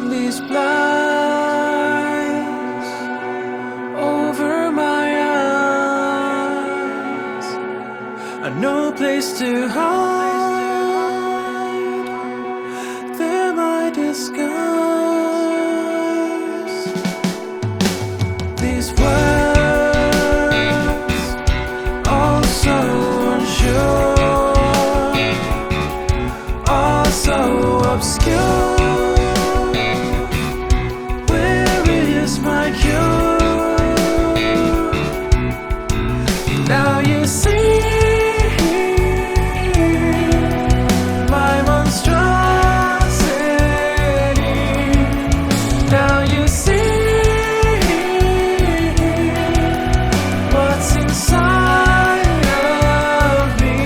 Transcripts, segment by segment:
These blinds over my eyes are no place to hide. They're my disguise. These words, all so unsure, all so obscure. My cure. Now you see my monstrosity. Now you see what's inside of me.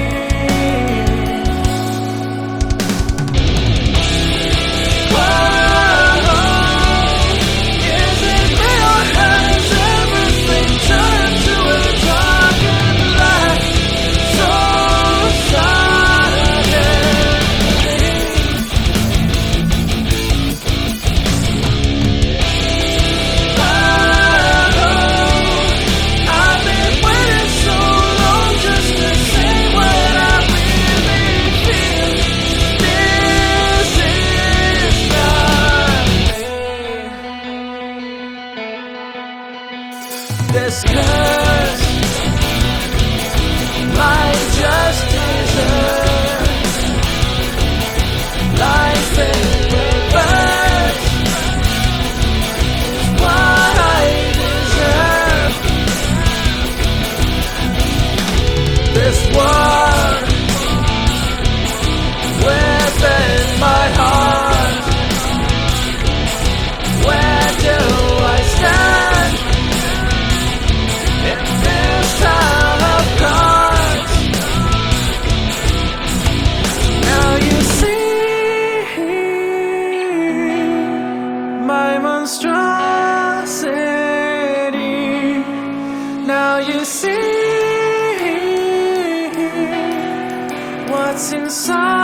This curse might just deserve life in reverse. It's what I deserve. This war within my heart. Where do I stand? My monstrosity. Now you see what's inside.